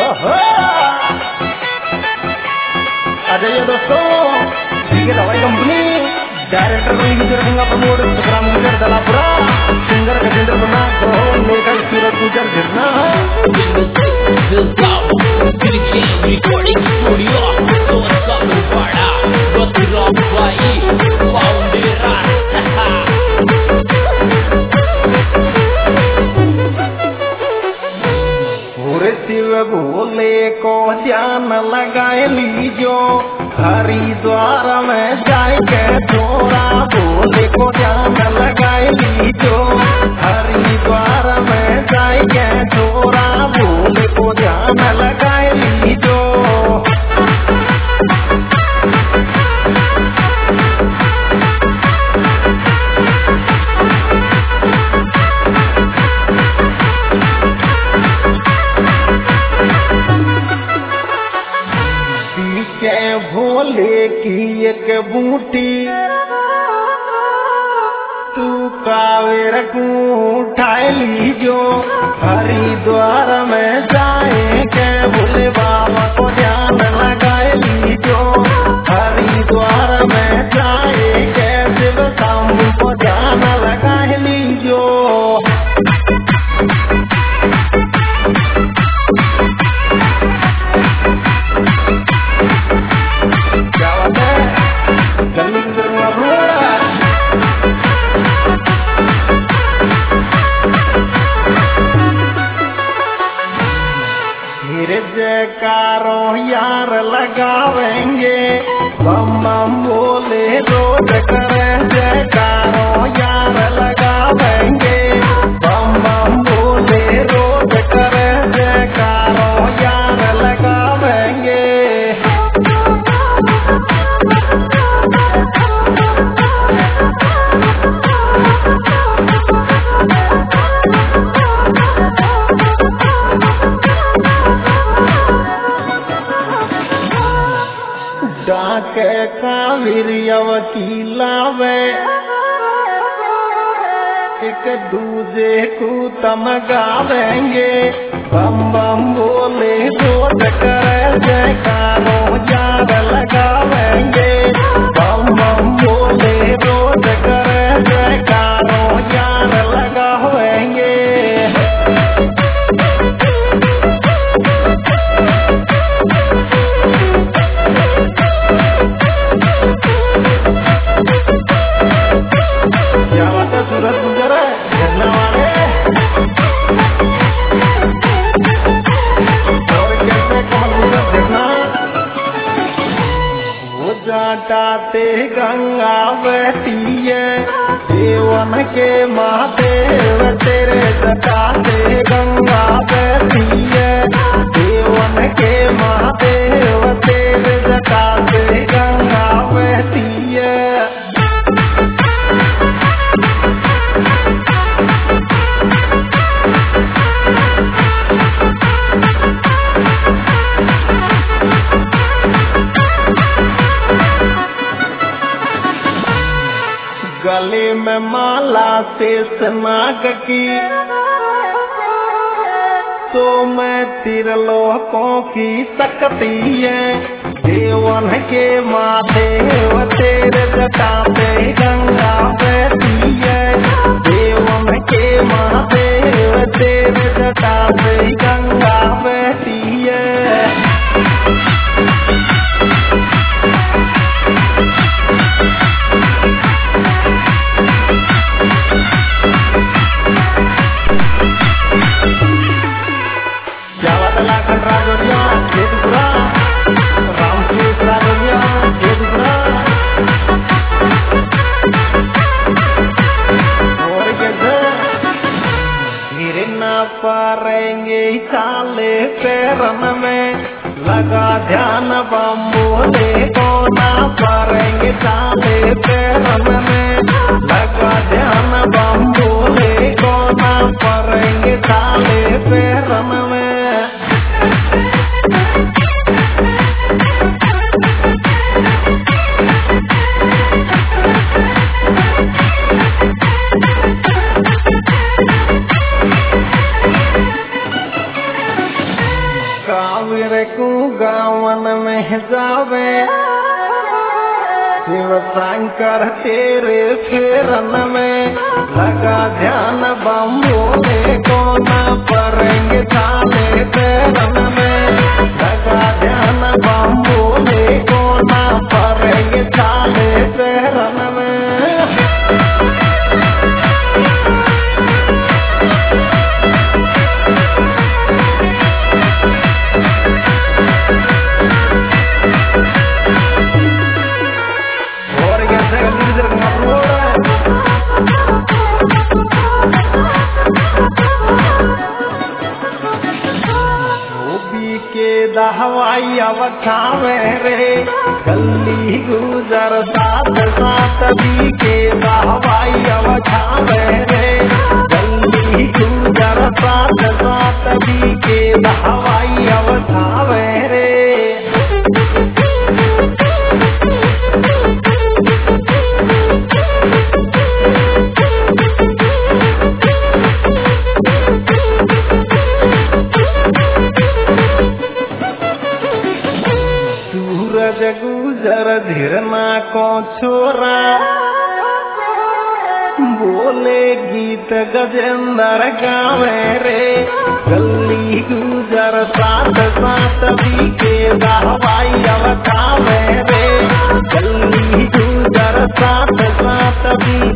अजय दोस्तों ठीक है दवाई कंपनी डायरेक्टर रंगा प्रमोद सुखराम गुजर दलापुरा सिंगर गजेंद्र बना तो लेकर सूरत गुजर गिरना रिकॉर्डिंग स्टूडियो पूरे शिव भोले को ध्यान लगाए लीजो हरिद्वार में जाके छोरा भोले को ध्यान लगाए लीजो हरिद्वार में जाके छोरा भोले को ध्यान लगाए लीजो भोले की एक बूटी तू कावेर को उठाए लीजो हरिद्वार में जाएंगे भोले बाबा को ध्यान लगाए लीजो हरिद्वार में जाएंगे शिव शंभु को ध्यान लगाए लीजो जयकारों यार लगावेंगे बम बम बोले रोज करें जयकारों यार लगावेंगे बम बम बोले रोज करें जयकारों यार लगावेंगे डाके कावीरियव की लावे एक दूजे को तम गावेंगे बम बम बोले रोज करे जयकारों यार लगावेंगे बम बम बोले रोज करे जयकारों यार लगावेंगे सूरत गुजर गिरने वाले और कैसे कमल गुजर देखना वो जाटाते गंगा बहती है देवन के महादेव तेरे जटाते गंगा बहती है देवन के महादेव तेरे जटाते गंगा बहती है गले में माला शेष नाग की तो मैं त्रिलोकों की शक्ति है देवन के महादेव तेरे जटाते गंगा बहती है देवन के महादेव तेरे जटाते गंगा बहती है पारेंगे चाले पैरन में लगा ध्यान बम बोले को ना पारेंगे चाले पैरन में लगा ध्यान बम बोले को ना पारेंगे चाले पैरन में काविर को गावन में जावे शिव शंकर तेरे फेरन में लगा ध्यान बम्बोले को न परेंगे थाने तेरन में लगा ध्यान बम्बोले को न परेंगे थाने तेरन में हवाई अवखावे रे गली गुजर साथ साथ भी के हवाई अवखावे रे गली गुजर साथ साथ भी के हवाई अवखावे रे गुजर धीरना को छोरा बोले गीत गजेंद्र गावे रे गली गुजर साथ साथ भी के हवाई अवकावे रे गली गुजर साथ साथ भी